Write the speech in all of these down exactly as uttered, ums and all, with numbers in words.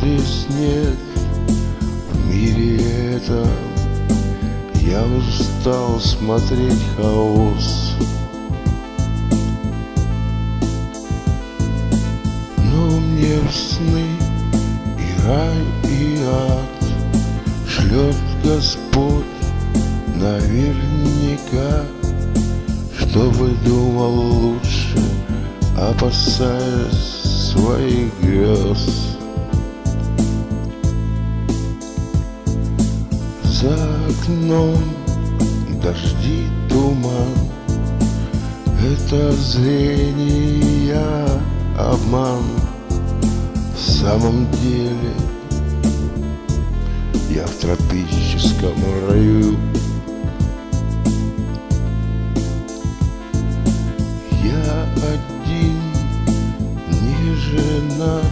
здесь нет в мире этом. Я устал смотреть хаос, но мне в сны и рай, и ад шлет Господь наверняка, чтобы думал лучше, опасаясь своих грез. За окном дожди, туман, это зрение обман. В самом деле я в тропическом раю. Я один, не женат,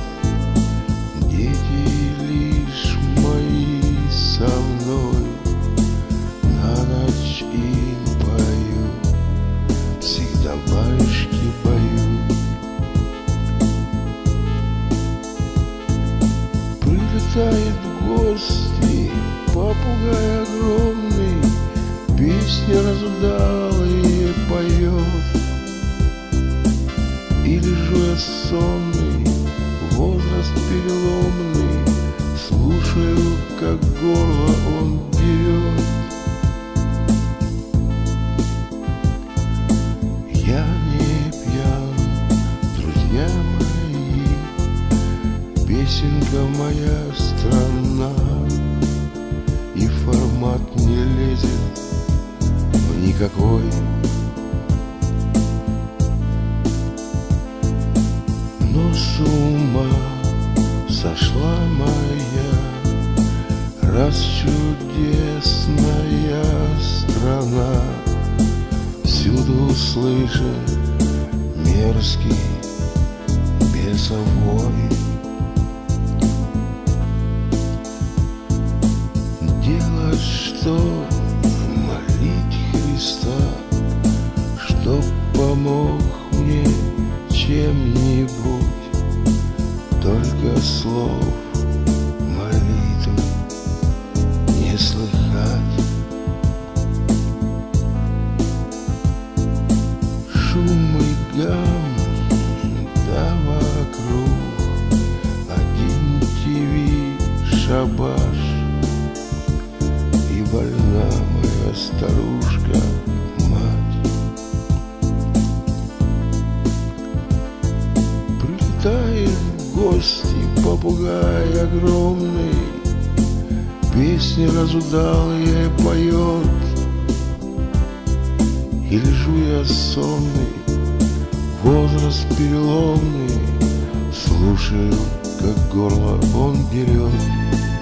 дети лишь мои со мной. На ночь им пою, всегда баюшки бою. Прилетает в гости попугай огромный, песни разудалые поет. И лежу я сонный, возраст переломный, слушаю, как горло он дерет. Я не пьян, друзья мои, песенка моя страна, и формат не лезет в никакой. Но с ума сошла моя, раз чудесная страна, всюду услышен мерзкий бесов вой. Делать что? Молить Христа, чтоб помог мне чем-нибудь. Только слов молитвы не слыхать. Шум и гам, да вокруг один ти ви шабаш. И больна моя старушка, мать. Прилетает в гости попугай огромный, песни разудалые поет. И лежу я сонный, возраст переломный, слушаю, как горло он дерет.